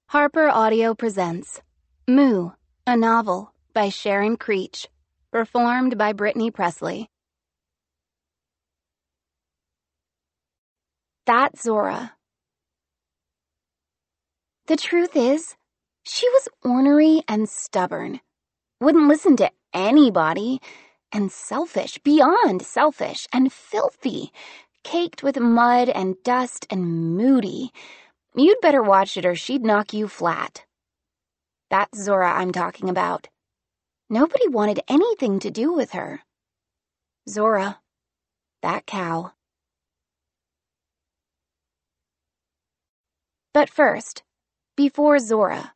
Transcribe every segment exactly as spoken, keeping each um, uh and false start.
Harper Audio presents Moo, a novel by Sharon Creech, performed by Brittany Presley. That's Zora. The truth is, she was ornery and stubborn, wouldn't listen to anybody, and selfish, beyond selfish, and filthy, caked with mud and dust and moody. You'd better watch it or she'd knock you flat. That's Zora I'm talking about. Nobody wanted anything to do with her. Zora, that cow. But first, before Zora.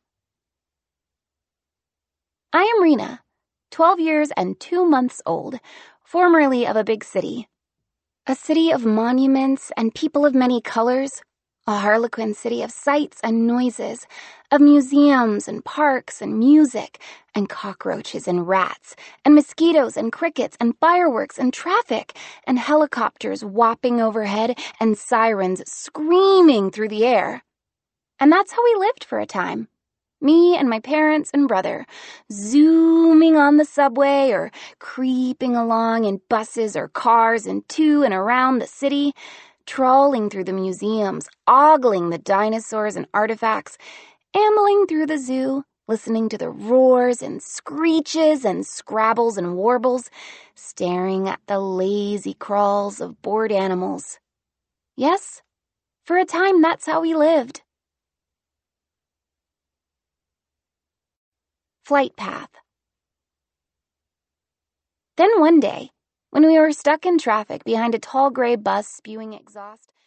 I am Rena, twelve years and two months old, formerly of a big city. A city of monuments and people of many colors. A harlequin city of sights and noises, of museums and parks and music, and cockroaches and rats, and mosquitoes and crickets and fireworks and traffic, and helicopters whopping overhead and sirens screaming through the air. And that's how we lived for a time. Me and my parents and brother, zooming on the subway or creeping along in buses or cars and to and around the city, trawling through the museums, ogling the dinosaurs and artifacts, ambling through the zoo, listening to the roars and screeches and scrabbles and warbles, staring at the lazy crawls of bored animals. Yes, for a time that's how we lived. Flight path. Then one day, when we were stuck in traffic behind a tall gray bus spewing exhaust,